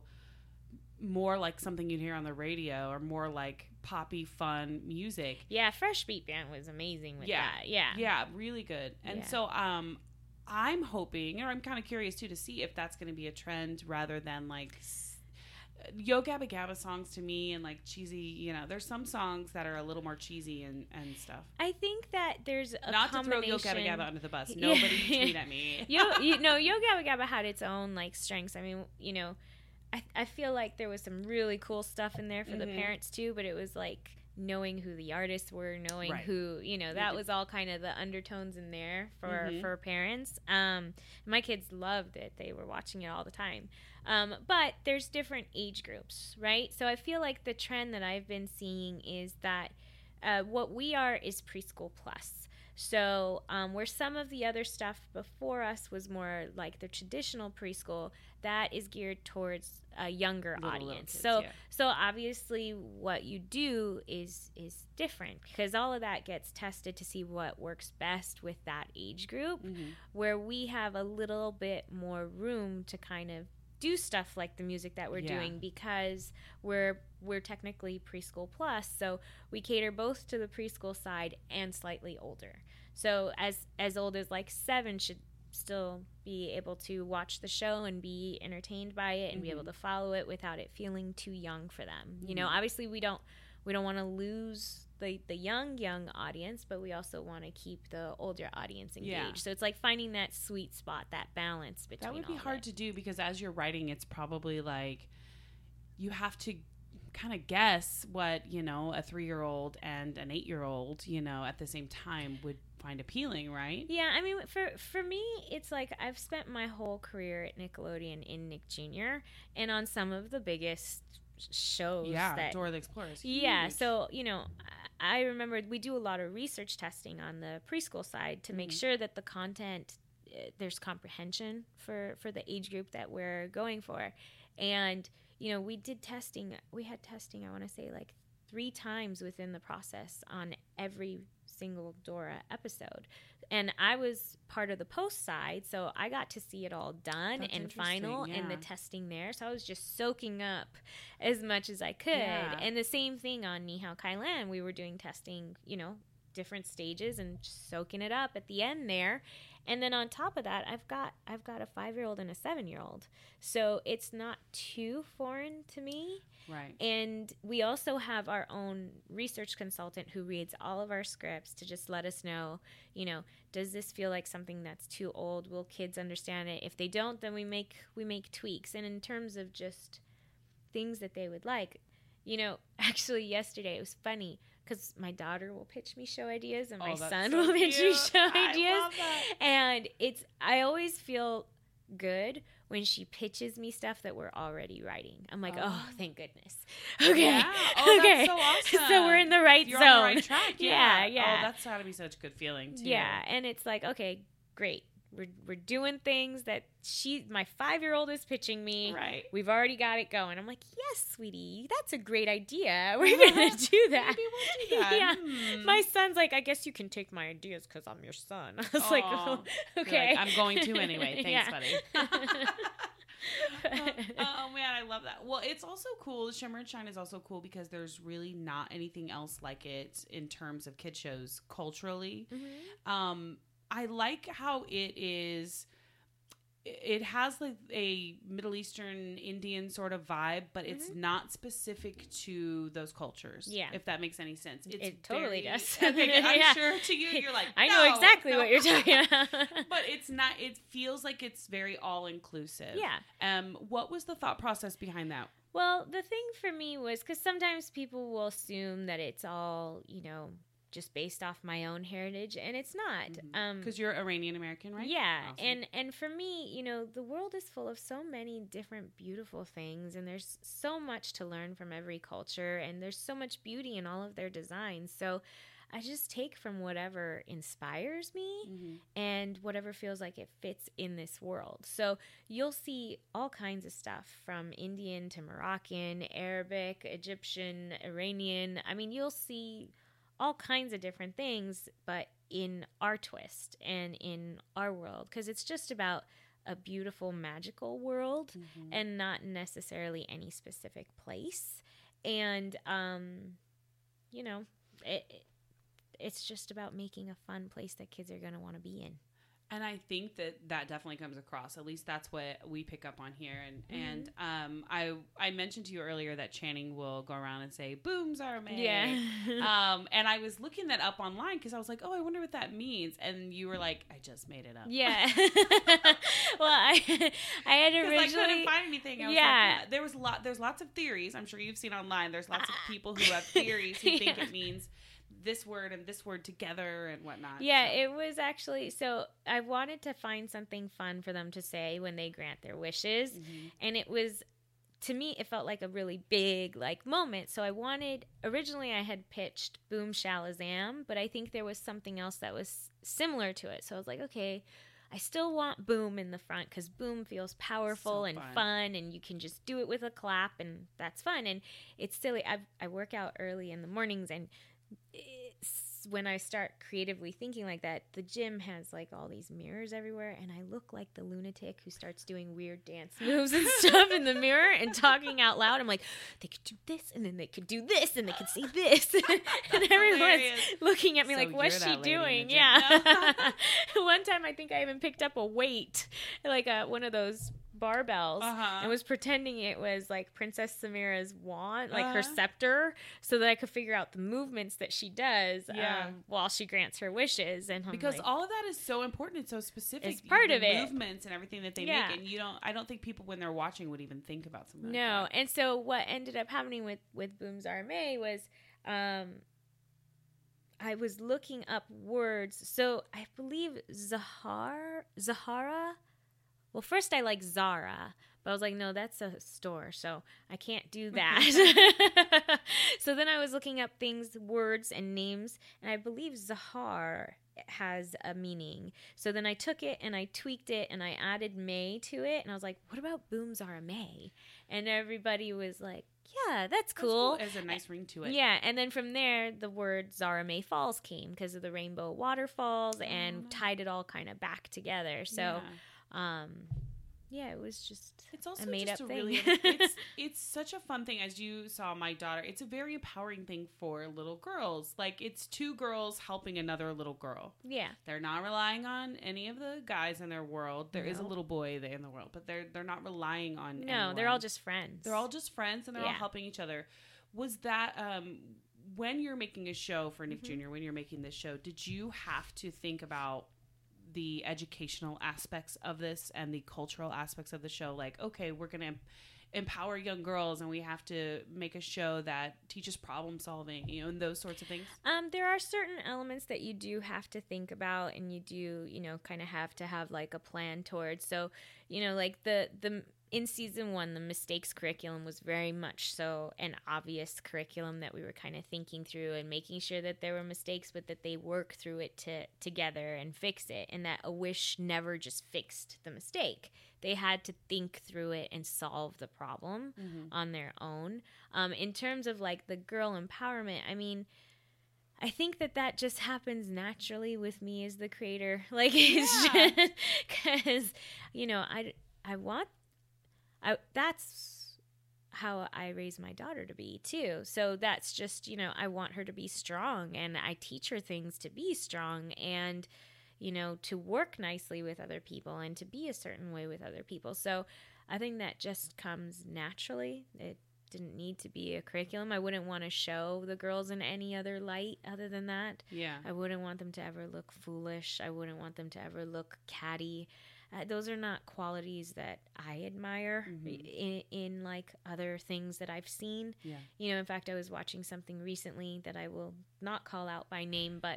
Speaker 1: more like something you'd hear on the radio or more like poppy, fun music.
Speaker 4: Yeah, Fresh Beat Band was amazing with
Speaker 1: Yeah.
Speaker 4: that. Yeah.
Speaker 1: Yeah, really good. And
Speaker 4: Yeah.
Speaker 1: so um, I'm hoping, or I'm kind of curious too, to see if that's going to be a trend rather than like s- Yo Gabba Gabba songs to me and like cheesy, you know, there's some songs that are a little more cheesy and, and stuff.
Speaker 4: I think that there's a
Speaker 1: Not to throw Yo
Speaker 4: combination.
Speaker 1: Gabba Gabba under the bus.
Speaker 4: Yeah.
Speaker 1: Nobody tweet at me.
Speaker 4: Yo, you know, Yo Gabba Gabba had its own like strengths. I mean, you know, I I feel like there was some really cool stuff in there for the
Speaker 1: Mhm.
Speaker 4: parents too, but it was like knowing who the artists were, knowing
Speaker 1: Right.
Speaker 4: who, you know, that
Speaker 1: did-
Speaker 4: was all kind of the undertones in there for
Speaker 1: Mhm.
Speaker 4: for parents. Um, my kids loved it; they were watching it all the time. Um, but there's different age groups, right? So I feel like the trend that I've been seeing is that uh, what we are is preschool plus. So um, where some of the other stuff before us was more like the traditional preschool, that is geared towards a younger
Speaker 1: Little, little
Speaker 4: audience.
Speaker 1: kids,
Speaker 4: so
Speaker 1: yeah.
Speaker 4: so obviously what you do is is different because all of that gets tested to see what works best with that age group,
Speaker 1: Mhm.
Speaker 4: where we have a little bit more room to kind of do stuff like the music that we're
Speaker 1: Yeah.
Speaker 4: doing because we're we're technically preschool plus, so we cater both to the preschool side and slightly older. So as as old as like seven should still be able to watch the show and be entertained by it and be
Speaker 1: Mhm.
Speaker 4: able to follow it without it feeling too young for them. You know,
Speaker 1: Mhm.
Speaker 4: obviously we don't we don't want to lose the the young young audience, but we also want to keep the older audience engaged.
Speaker 1: Yeah.
Speaker 4: So it's like finding that sweet spot, that balance between
Speaker 1: That would be
Speaker 4: all of
Speaker 1: hard
Speaker 4: it.
Speaker 1: to do because as you're writing, it's probably like you have to kind of guess what, you know, a three-year-old and an eight-year-old, you know, at the same time would find appealing, right?
Speaker 4: Yeah, I mean, for for me, it's like I've spent my whole career at Nickelodeon in Nick Junior and on some of the biggest shows.
Speaker 1: Yeah,
Speaker 4: that,
Speaker 1: Dora the Explorer is
Speaker 4: yeah.
Speaker 1: huge.
Speaker 4: So you know, I I remember we do a lot of research testing on the preschool side to make
Speaker 1: Mhm.
Speaker 4: sure that the content uh, there's comprehension for for the age group that we're going for, and you know, we did testing. We had testing. I want to say like three times within the process on every single Dora episode. And I was part of the post side, so I got to see it all done
Speaker 1: That's
Speaker 4: and final
Speaker 1: interesting,
Speaker 4: and the
Speaker 1: yeah.
Speaker 4: testing there. So I was just soaking up as much as I could.
Speaker 1: Yeah.
Speaker 4: And the same thing on Ni Hao Kai Lan. We were doing testing, you know, different stages and just soaking it up at the end there. And then on top of that, I've got I've got a five-year-old and a seven-year-old. So it's not too foreign to me.
Speaker 1: Right.
Speaker 4: And we also have our own research consultant who reads all of our scripts to just let us know, you know, does this feel like something that's too old? Will kids understand it? If they don't, then we make we make tweaks. And in terms of just things that they would like, you know, actually yesterday it was funny because my daughter will pitch me show ideas and my
Speaker 1: Oh, that's
Speaker 4: son
Speaker 1: so
Speaker 4: will pitch me
Speaker 1: cute.
Speaker 4: show
Speaker 1: I
Speaker 4: ideas.
Speaker 1: love that.
Speaker 4: And it's I always feel good when she pitches me stuff that we're already writing. I'm like, oh,
Speaker 1: Oh.
Speaker 4: thank goodness. Okay.
Speaker 1: Yeah. Oh,
Speaker 4: okay.
Speaker 1: that's so awesome.
Speaker 4: So we're in the right
Speaker 1: You're
Speaker 4: zone.
Speaker 1: on the right track.
Speaker 4: Yeah,
Speaker 1: Yeah.
Speaker 4: yeah.
Speaker 1: Oh, that's got to be such a good feeling, too.
Speaker 4: Yeah, and it's like, okay, great. We're we're doing things that she, my five-year-old is pitching me.
Speaker 1: Right.
Speaker 4: We've already got it going. I'm like, yes, sweetie, that's a great idea. We're gonna do that.
Speaker 1: Maybe we'll do that.
Speaker 4: Yeah.
Speaker 1: Hmm.
Speaker 4: My son's like, I guess you can take my ideas because I'm your son. I was like,
Speaker 1: Aw.
Speaker 4: oh,
Speaker 1: You're
Speaker 4: okay.
Speaker 1: like, I'm going to anyway. Thanks,
Speaker 4: Yeah.
Speaker 1: buddy. Oh man, I love that. Well, it's also cool. Shimmer and Shine is also cool because there's really not anything else like it in terms of kid shows culturally.
Speaker 4: Mhm.
Speaker 1: Um, I like how it is. It has like a Middle Eastern Indian sort of vibe, but it's
Speaker 4: Mhm.
Speaker 1: not specific to those cultures.
Speaker 4: Yeah.
Speaker 1: if that makes any sense. It's
Speaker 4: It totally
Speaker 1: very-
Speaker 4: does.
Speaker 1: Okay, good. I'm
Speaker 4: Yeah.
Speaker 1: sure to you, you're like,
Speaker 4: I know
Speaker 1: "No,
Speaker 4: exactly
Speaker 1: no."
Speaker 4: what you're talking about.
Speaker 1: But it's not. It feels like it's very all inclusive.
Speaker 4: Yeah.
Speaker 1: Um. What was the thought process behind that?
Speaker 4: Well, the thing for me was because sometimes people will assume that it's all, you know, just based off my own heritage, and it's not. Um,
Speaker 1: Because you're Iranian American, right?
Speaker 4: Yeah,
Speaker 1: Awesome.
Speaker 4: and and for me, you know, the world is full of so many different beautiful things, and there's so much to learn from every culture, and there's so much beauty in all of their designs. So I just take from whatever inspires me
Speaker 1: Mhm.
Speaker 4: and whatever feels like it fits in this world. So you'll see all kinds of stuff from Indian to Moroccan, Arabic, Egyptian, Iranian. I mean, you'll see all kinds of different things, but in our twist and in our world, because it's just about a beautiful, magical world
Speaker 1: Mhm.
Speaker 4: and not necessarily any specific place. And, um, you know, it, it it's just about making a fun place that kids are going to want to be in.
Speaker 1: And I think that that definitely comes across. At least that's what we pick up on here. And
Speaker 4: Mm-hmm.
Speaker 1: and um, I I mentioned to you earlier that Channing will go around and say, "Boom, Zarame."
Speaker 4: Yeah.
Speaker 1: um, and I was looking that up online because I was like, "Oh, I wonder what that means." And you were like, "I just made it up."
Speaker 4: Yeah. Well, I I had
Speaker 1: Because I
Speaker 4: originally
Speaker 1: couldn't find anything. I was
Speaker 4: Yeah.
Speaker 1: like, there was a lot. There's lots of theories. I'm sure you've seen online. There's lots of people who have theories who think
Speaker 4: Yeah.
Speaker 1: it means this word and this word together and whatnot.
Speaker 4: Yeah,
Speaker 1: So-
Speaker 4: it was actually so I wanted to find something fun for them to say when they grant their wishes.
Speaker 1: Mhm.
Speaker 4: And it was, to me, it felt like a really big like moment. So I wanted, originally I had pitched Boom Shalazam, but I think there was something else that was similar to it. So I was like, okay, I still want Boom in the front because Boom feels powerful
Speaker 1: So
Speaker 4: and
Speaker 1: fun.
Speaker 4: fun, and you can just do it with a clap, and that's fun. And it's silly. I I work out early in the mornings, and it's, when I start creatively thinking like that, the gym has like all these mirrors everywhere, and I look like the lunatic who starts doing weird dance moves and stuff in the mirror and talking out loud. I'm like, they could do this, and then they could do this, and they could say this, and everyone's
Speaker 1: hilarious.
Speaker 4: looking at me
Speaker 1: So
Speaker 4: like, what's
Speaker 1: you're
Speaker 4: she
Speaker 1: that lady in the
Speaker 4: doing?
Speaker 1: gym.
Speaker 4: Yeah. One time I think I even picked up a weight, like a, one of those barbells,
Speaker 1: Uh-huh.
Speaker 4: and was pretending it was like Princess Samira's wand, like her
Speaker 1: Uh-huh.
Speaker 4: scepter, so that I could figure out the movements that she does
Speaker 1: Yeah.
Speaker 4: um, while she grants her wishes. And I'm
Speaker 1: Because
Speaker 4: like,
Speaker 1: all of that is so important. It's so specific.
Speaker 4: It's part
Speaker 1: the
Speaker 4: of it.
Speaker 1: Movements and everything that they
Speaker 4: Yeah.
Speaker 1: make, and you don't. I don't think people when they're watching would even think about something.
Speaker 4: no.
Speaker 1: Like that.
Speaker 4: And so what ended up happening with with Boom Zarame was, um, I was looking up words. So I believe Zahar Zahara. Well, first I like Zara, but I was like, no, that's a store, so I can't do that. So then I was looking up things, words, and names, and I believe Zahar has a meaning. So then I took it and I tweaked it and I added May to it, and I was like, what about Boom Zara May? And everybody was like, yeah, that's
Speaker 1: That's
Speaker 4: cool.
Speaker 1: There's a nice ring to it.
Speaker 4: Yeah, and then from there, the word Zara May Falls came because of the rainbow waterfalls, and
Speaker 1: nice.
Speaker 4: tied it all kind of back together. So,
Speaker 1: Yeah.
Speaker 4: um, yeah, it was just
Speaker 1: It's also
Speaker 4: a made
Speaker 1: just
Speaker 4: up
Speaker 1: a
Speaker 4: thing.
Speaker 1: really. It's it's such a fun thing. As you saw, my daughter. It's a very empowering thing for little girls. Like it's two girls helping another little girl.
Speaker 4: yeah,
Speaker 1: They're not relying on any of the guys in their world. There is a
Speaker 4: No.
Speaker 1: little boy in the world, but they're they're not relying on.
Speaker 4: no, they're
Speaker 1: anyone.
Speaker 4: all just friends.
Speaker 1: They're all just friends and they're all
Speaker 4: Yeah.
Speaker 1: helping each other. Was that um, when you're making a show for Nick
Speaker 4: Mhm.
Speaker 1: Junior, when you're making this show, did you have to think about the educational aspects of this and the cultural aspects of the show? Like, okay, we're going to empower young girls and we have to make a show that teaches problem solving, you know, and those sorts of things?
Speaker 4: Um, there are certain elements that you do have to think about, and you do, you know, kind of have to have like a plan towards. So, you know, like the, the, in season one, the mistakes curriculum was very much so an obvious curriculum that we were kind of thinking through and making sure that there were mistakes, but that they work through it to, together and fix it. And that A Wish never just fixed the mistake. They had to think through it and solve the problem mm-hmm. on their own. Um, in terms of like the girl empowerment, I mean, I think that that just happens naturally with me as the creator. Like, it's
Speaker 1: yeah.
Speaker 4: just because, you know, I, I want I, that's how I raise my daughter to be too. So that's just, you know, I want her to be strong, and I teach her things to be strong and, you know, to work nicely with other people and to be a certain way with other people. So I think that just comes naturally. It didn't need to be a curriculum. I wouldn't want to show the girls in any other light other than that.
Speaker 1: Yeah.
Speaker 4: I wouldn't want them to ever look foolish. I wouldn't want them to ever look catty. Uh, those are not qualities that I admire mm-hmm. in, in like other things that I've seen.
Speaker 1: Yeah.
Speaker 4: You know, in fact, I was watching something recently that I will not call out by name, but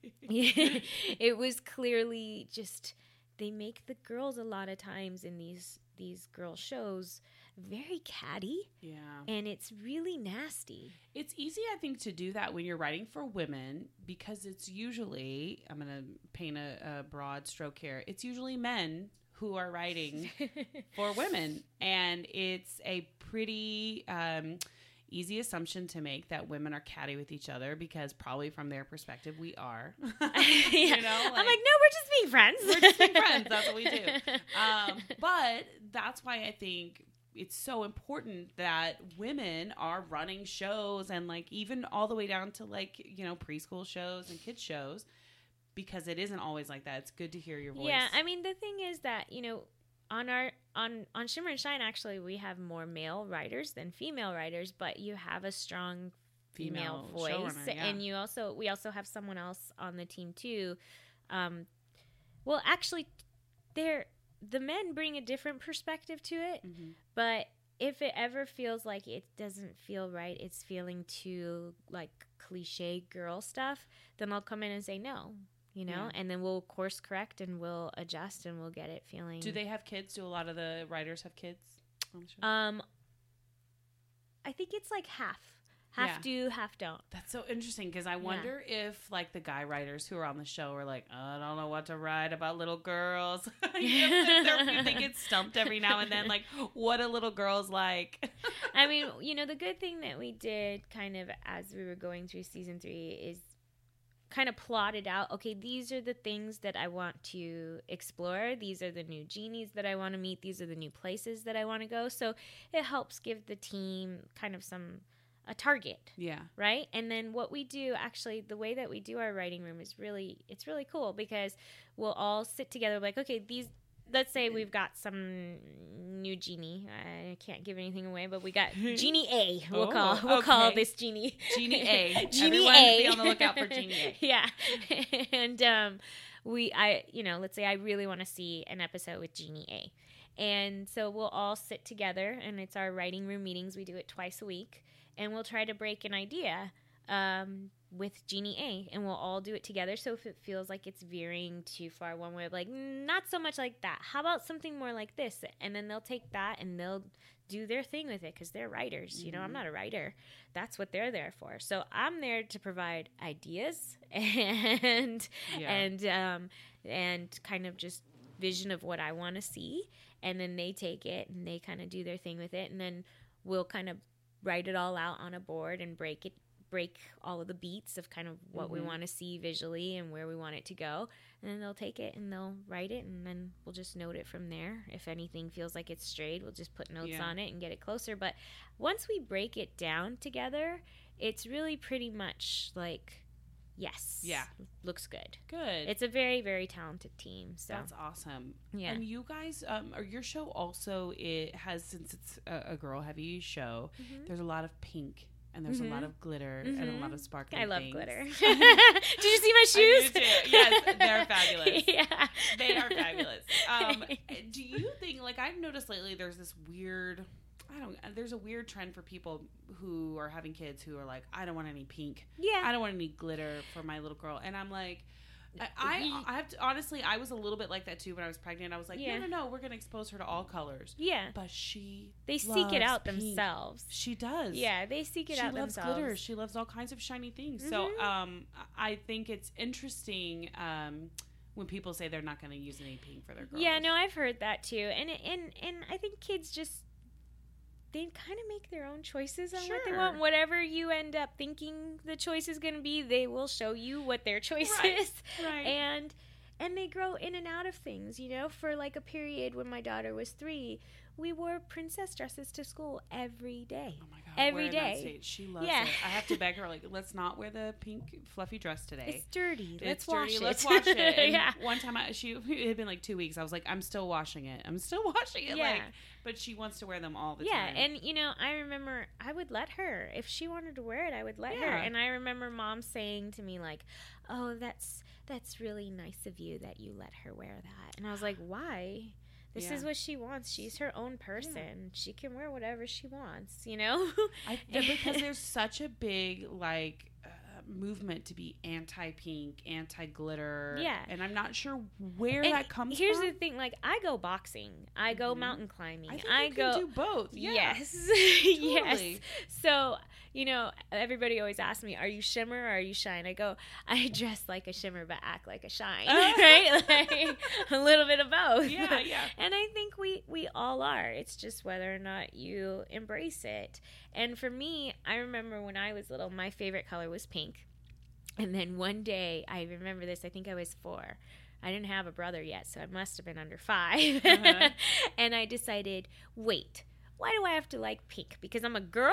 Speaker 4: it was clearly just, they make the girls a lot of times in these, these girl shows very catty.
Speaker 1: Yeah.
Speaker 4: And it's really nasty.
Speaker 1: It's easy, I think, to do that when you're writing for women, because it's usually, I'm going to paint a, a broad stroke here, it's usually men who are writing for women. And it's a pretty um, easy assumption to make that women are catty with each other, because probably from their perspective, we are.
Speaker 4: yeah.
Speaker 1: You know,
Speaker 4: like, I'm like, no, we're just being friends.
Speaker 1: We're just being friends. That's what we do. Um, but that's why I think it's so important that women are running shows, and like even all the way down to like, you know, preschool shows and kids shows, because it isn't always like that. It's good to hear your voice.
Speaker 4: Yeah. I mean, the thing is that, you know, on our, on, on Shimmer and Shine, actually, we have more male writers than female writers, but you have a strong female, female voice. Yeah. And you also, we also have someone else on the team too. Um, well, actually they're, the men bring a different perspective to it, mm-hmm. but if it ever feels like it doesn't feel right, it's feeling too like cliche girl stuff, then I'll come in and say no, you know, yeah. and then we'll course correct and we'll adjust and we'll get it feeling.
Speaker 1: Do they have kids? Do a lot of the writers have kids? I'm sure.
Speaker 4: Um, I think it's like half. Half yeah. do, half don't.
Speaker 1: That's so interesting, because I wonder yeah. if, like, the guy writers who are on the show are like, I don't know what to write about little girls. You know, they get stumped every now and then, like, what a little girl's like.
Speaker 4: I mean, you know, the good thing that we did kind of as we were going through season three is kind of plotted out, okay, these are the things that I want to explore. These are the new genies that I want to meet. These are the new places that I want to go. So it helps give the team kind of some... a target.
Speaker 1: Yeah.
Speaker 4: Right? And then what we do, actually, the way that we do our writing room is really, it's really cool, because we'll all sit together like, okay, these, let's say we've got some new genie. I can't give anything away, but we got Genie A. We'll oh, call we'll okay. call this Genie.
Speaker 1: Genie A.
Speaker 4: Genie
Speaker 1: Everyone
Speaker 4: A.
Speaker 1: Be on the lookout for Genie A.
Speaker 4: Yeah. And um, we, I, you know, let's say I really want to see an episode with Genie A. And so we'll all sit together, and it's our writing room meetings. We do it twice a week. And we'll try to break an idea um, with Genie A, and we'll all do it together. So if it feels like it's veering too far one way, like, not so much like that. How about something more like this? And then they'll take that and they'll do their thing with it, because they're writers. Mm-hmm. You know, I'm not a writer. That's what they're there for. So I'm there to provide ideas and yeah. and um, and kind of just vision of what I want to see. And then they take it and they kind of do their thing with it. And then we'll kind of write it all out on a board and break it, break all of the beats of kind of what mm-hmm. we want to see visually and where we want it to go. And then they'll take it and they'll write it, and then we'll just note it from there. If anything feels like it's strayed, we'll just put notes yeah. on it and get it closer. But once we break it down together, it's really pretty much like, yes,
Speaker 1: yeah,
Speaker 4: looks good.
Speaker 1: Good.
Speaker 4: It's a very, very talented team. So
Speaker 1: that's awesome.
Speaker 4: Yeah.
Speaker 1: And you guys, um, or your show also, it has, since it's a, a girl-heavy show, mm-hmm. there's a lot of pink. And there's
Speaker 4: mm-hmm.
Speaker 1: a lot of glitter
Speaker 4: mm-hmm.
Speaker 1: and a lot of sparkling
Speaker 4: I love
Speaker 1: things.
Speaker 4: glitter. Did you see my shoes?
Speaker 1: I do too. Yes, they're fabulous.
Speaker 4: Yeah.
Speaker 1: They are fabulous. Um, do you think, like, I've noticed lately there's this weird, I don't, there's a weird trend for people who are having kids who are like, I don't want any pink.
Speaker 4: Yeah.
Speaker 1: I don't want any glitter for my little girl. And I'm like, I, I, I have to, honestly, I was a little bit like that too when I was pregnant. I was like,
Speaker 4: Yeah.
Speaker 1: no, no, no, we're going to expose her to all colors.
Speaker 4: Yeah.
Speaker 1: But she
Speaker 4: They seek it
Speaker 1: loves
Speaker 4: out
Speaker 1: pink.
Speaker 4: themselves.
Speaker 1: She does.
Speaker 4: Yeah, they seek it
Speaker 1: she
Speaker 4: out
Speaker 1: loves
Speaker 4: themselves.
Speaker 1: glitter. She loves all kinds of shiny things.
Speaker 4: Mhm.
Speaker 1: So um, I think it's interesting um, when people say they're not going to use any pink for their girls.
Speaker 4: Yeah, no, I've heard that too. And and and I think kids just they kind of make their own choices on what they
Speaker 1: Sure.
Speaker 4: want. Whatever you end up thinking the choice is going to be, they will show you what their choice
Speaker 1: Right,
Speaker 4: is.
Speaker 1: right.
Speaker 4: And and they grow in and out of things, you know. For like a period when my daughter was three, we wore princess dresses to school every day.
Speaker 1: Oh my God,
Speaker 4: every
Speaker 1: we're in that
Speaker 4: day.
Speaker 1: stage. She loves
Speaker 4: Yeah.
Speaker 1: it. I have to beg her, like, let's not wear the pink fluffy dress today.
Speaker 4: It's dirty. Let's
Speaker 1: It's
Speaker 4: wash
Speaker 1: dirty.
Speaker 4: it.
Speaker 1: Let's wash it. And
Speaker 4: yeah.
Speaker 1: one time, I, she it had been like two weeks. I was like, I'm still washing it. I'm still washing it.
Speaker 4: Yeah.
Speaker 1: Like, but she wants to wear them all the
Speaker 4: Yeah,
Speaker 1: time.
Speaker 4: and you know, I remember I would let her. If she wanted to wear it, I would let her.
Speaker 1: Yeah.
Speaker 4: And I remember mom saying to me like, "Oh, that's that's really nice of you that you let her wear that." And I was like, "Why? This
Speaker 1: Yeah.
Speaker 4: is what she wants. She's her own person. She can wear whatever she wants, you know?"
Speaker 1: I, because there's such a big like uh, movement to be anti-pink, anti-glitter.
Speaker 4: Yeah.
Speaker 1: and I'm not sure where
Speaker 4: And
Speaker 1: that comes
Speaker 4: here's
Speaker 1: from.
Speaker 4: the thing, like I go boxing, I go
Speaker 1: Mhm.
Speaker 4: mountain climbing,
Speaker 1: I think
Speaker 4: I
Speaker 1: you
Speaker 4: go
Speaker 1: can do both. Yeah.
Speaker 4: Yes. Yes.
Speaker 1: Totally.
Speaker 4: So, you know, everybody always asks me, are you shimmer or are you shine? I go, I dress like a shimmer but act like a shine. Right? Like a little bit of both.
Speaker 1: Yeah, yeah.
Speaker 4: And I think we, we all are. It's just whether or not you embrace it. And for me, I remember when I was little, my favorite color was pink. And then one day, I remember this, I think I was four. I didn't have a brother yet, so I must have been under five.
Speaker 1: Uh-huh.
Speaker 4: And I decided, wait, why do I have to like pink? Because I'm a girl?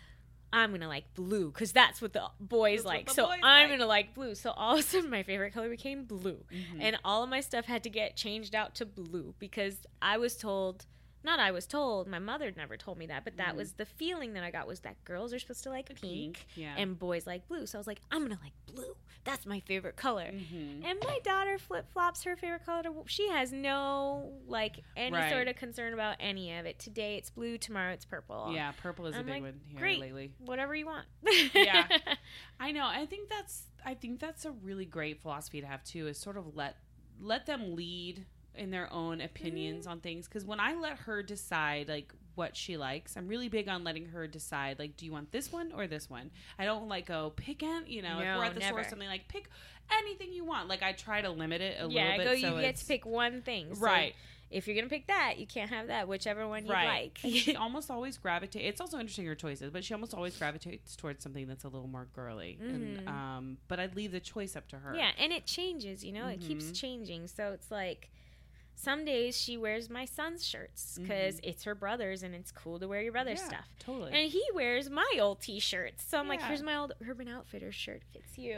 Speaker 4: I'm going to like blue because that's what the boys
Speaker 1: That's what
Speaker 4: like.
Speaker 1: the
Speaker 4: So
Speaker 1: boys
Speaker 4: I'm
Speaker 1: like.
Speaker 4: going to like blue. So all of a sudden, my favorite color became blue.
Speaker 1: Mhm.
Speaker 4: And all of my stuff had to get changed out to blue because I was told... Not I was told, my mother never told me that, but that
Speaker 1: Mhm.
Speaker 4: was the feeling that I got was that girls are supposed to like pink,
Speaker 1: Pink, yeah.
Speaker 4: and boys like blue. So I was like, I'm going to like blue. That's my favorite color.
Speaker 1: Mhm.
Speaker 4: And my daughter flip-flops her favorite color. To, she has no, like, any
Speaker 1: Right.
Speaker 4: sort of concern about any of it. Today it's blue, tomorrow it's purple.
Speaker 1: Yeah, purple is a
Speaker 4: I'm
Speaker 1: big
Speaker 4: like,
Speaker 1: one here
Speaker 4: great.
Speaker 1: lately.
Speaker 4: Whatever you want.
Speaker 1: Yeah. I know. I think that's I think that's a really great philosophy to have too. Is sort of let let them lead in their own opinions
Speaker 4: Mm-hmm.
Speaker 1: on things. Because when I let her decide like what she likes, I'm really big on letting her decide like, do you want this one or this one? I don't like go pick an you know if
Speaker 4: No,
Speaker 1: we're at the
Speaker 4: never.
Speaker 1: store or something like pick anything you want. Like I try to limit it a
Speaker 4: yeah,
Speaker 1: little
Speaker 4: go,
Speaker 1: bit.
Speaker 4: you
Speaker 1: so
Speaker 4: get
Speaker 1: it's-
Speaker 4: to pick one thing. So
Speaker 1: right.
Speaker 4: if you're going to pick that, you can't have that, whichever one you
Speaker 1: Right. And she
Speaker 4: like.
Speaker 1: almost always gravitates. It's also interesting her choices, but she almost always gravitates towards something that's a little more girly. And
Speaker 4: Mhm.
Speaker 1: um, but I'd leave the choice up to her.
Speaker 4: Yeah, and it changes, you know? It keeps
Speaker 1: Mhm.
Speaker 4: changing. So it's like... Some days she wears my son's shirts because it's her brother's and it's cool to wear your brother's
Speaker 1: Yeah,
Speaker 4: stuff.
Speaker 1: totally.
Speaker 4: And he wears my old t-shirts. So I'm like,
Speaker 1: Yeah.
Speaker 4: here's my old Urban Outfitters shirt. Fits you.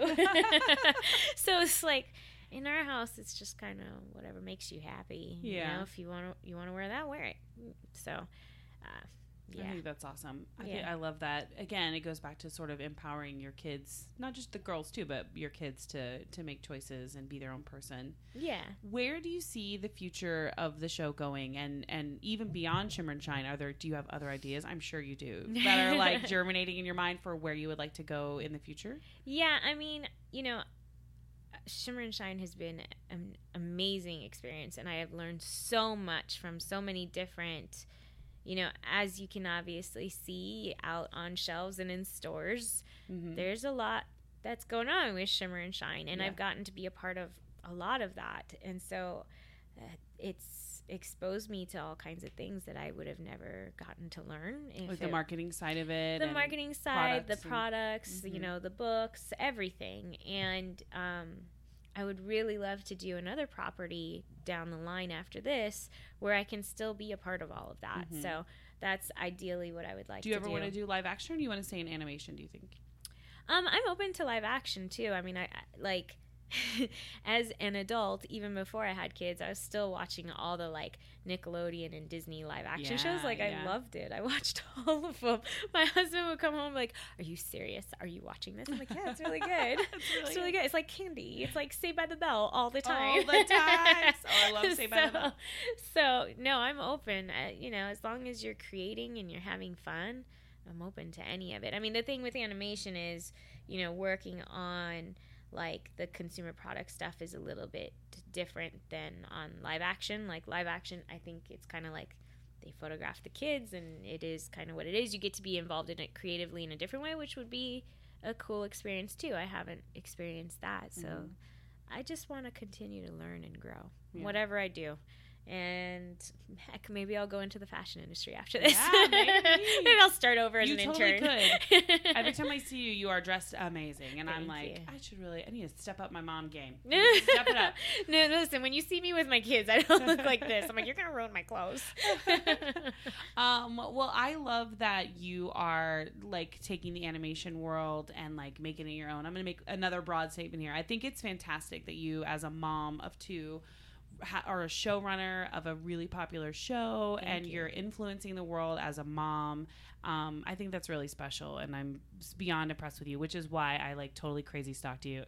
Speaker 4: So it's like, in our house, it's just kind of whatever makes you happy. You
Speaker 1: Yeah.
Speaker 4: know, if you want to you want to wear that, wear it. So, uh,
Speaker 1: I
Speaker 4: yeah.
Speaker 1: think that's awesome. I
Speaker 4: Yeah.
Speaker 1: think I love that. Again, it goes back to sort of empowering your kids, not just the girls too, but your kids to to make choices and be their own person.
Speaker 4: Yeah.
Speaker 1: Where do you see the future of the show going, and and even beyond Shimmer and Shine? Are there do you have other ideas? I'm sure you do that are like germinating in your mind for where you would like to go in the future.
Speaker 4: Yeah, I mean, you know, Shimmer and Shine has been an amazing experience, and I have learned so much from so many different, you know, as you can obviously see out on shelves and in stores,
Speaker 1: Mm-hmm.
Speaker 4: there's a lot that's going on with Shimmer and Shine, and
Speaker 1: Yeah.
Speaker 4: I've gotten to be a part of a lot of that, and so uh, it's exposed me to all kinds of things that I would have never gotten to learn. If
Speaker 1: Like the
Speaker 4: it-
Speaker 1: marketing side of it.
Speaker 4: the
Speaker 1: and
Speaker 4: marketing side, the
Speaker 1: products and-
Speaker 4: products, you
Speaker 1: Mhm.
Speaker 4: know, the books, everything. And um, I would really love to do another property down the line after this where I can still be a part of all of that.
Speaker 1: Mhm.
Speaker 4: So that's ideally what I would like
Speaker 1: Do you
Speaker 4: to
Speaker 1: ever
Speaker 4: do.
Speaker 1: want to do live action, or do you want to stay in animation? Do you think?
Speaker 4: Um, I'm open to live action too. I mean, I, I like as an adult, even before I had kids, I was still watching all the like Nickelodeon and Disney live action
Speaker 1: Yeah,
Speaker 4: shows. Like
Speaker 1: yeah.
Speaker 4: I loved it. I watched all of them. My husband would come home like, "Are you serious? Are you watching this?" I'm like, "Yeah, it's really good.
Speaker 1: It's really
Speaker 4: it's really good. It's like candy. It's like Saved by the Bell all the time.
Speaker 1: All the time. Oh, I love Saved by the
Speaker 4: So-
Speaker 1: Bell.
Speaker 4: So no, I'm open. Uh, you know, as long as you're creating and you're having fun, I'm open to any of it. I mean, the thing with animation is, you know, working on like the consumer product stuff is a little bit different than on live action. Like live action, I think it's kind of like they photograph the kids and it is kind of what it is. You get to be involved in it creatively in a different way, which would be a cool experience too. I haven't experienced that. So
Speaker 1: Mhm.
Speaker 4: I just want to continue to learn and grow,
Speaker 1: Yeah.
Speaker 4: whatever I do. And heck, maybe I'll go into the fashion industry after this.
Speaker 1: Yeah, maybe.
Speaker 4: Maybe I'll start over as
Speaker 1: You
Speaker 4: an
Speaker 1: totally
Speaker 4: intern.
Speaker 1: could. Every time I see you, you are dressed amazing. And I'm
Speaker 4: Thank
Speaker 1: like,
Speaker 4: you.
Speaker 1: I should really, I need to step up my mom game. I need to step it up.
Speaker 4: No, listen, when you see me with my kids, I don't look like this. I'm like, you're going to ruin my clothes.
Speaker 1: um, well, I love that you are like taking the animation world and like making it your own. I'm going to make another broad statement here. I think it's fantastic that you, as a mom of two, ha- are a showrunner of a really popular show.
Speaker 4: Thank
Speaker 1: and
Speaker 4: you.
Speaker 1: you're influencing the world as a mom. Um, I think that's really special, and I'm beyond impressed with you, which is why I like totally crazy stalked you.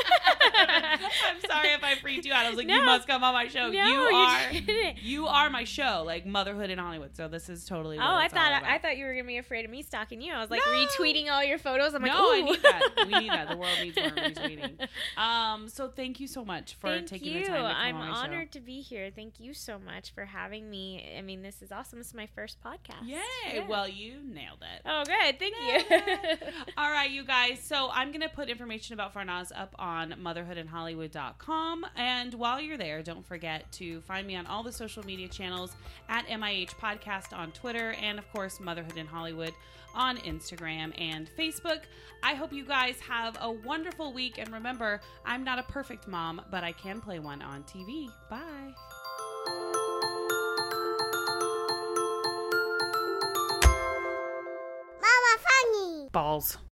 Speaker 1: I'm sorry if I freaked you out. I was like,
Speaker 4: No.
Speaker 1: you must come on my show.
Speaker 4: No,
Speaker 1: you
Speaker 4: you
Speaker 1: are,
Speaker 4: didn't.
Speaker 1: you are my show, like Motherhood in Hollywood. So this is totally.
Speaker 4: Oh,
Speaker 1: What
Speaker 4: I
Speaker 1: it's all
Speaker 4: thought
Speaker 1: about.
Speaker 4: I thought you were gonna be afraid of me stalking you. I was like
Speaker 1: No.
Speaker 4: retweeting all your photos. I'm like,
Speaker 1: no, I
Speaker 4: ooh.
Speaker 1: need that. We need that. The world needs more retweeting. Um, so thank you so much for
Speaker 4: Thank
Speaker 1: taking
Speaker 4: you.
Speaker 1: the time to come
Speaker 4: I'm
Speaker 1: on my
Speaker 4: honored
Speaker 1: show.
Speaker 4: to be here. Thank you so much for having me. I mean, this is awesome. This is my first podcast.
Speaker 1: Yay!
Speaker 4: Yeah.
Speaker 1: Well, you nailed it.
Speaker 4: Oh, good. Thank you.
Speaker 1: All right, you guys. So I'm going to put information about Farnaz up on motherhood in hollywood dot com. And while you're there, don't forget to find me on all the social media channels at M I H Podcast on Twitter and, of course, Motherhood in Hollywood on Instagram and Facebook. I hope you guys have a wonderful week. And remember, I'm not a perfect mom, but I can play one on T V. Bye.
Speaker 2: Mama funny.
Speaker 1: Balls.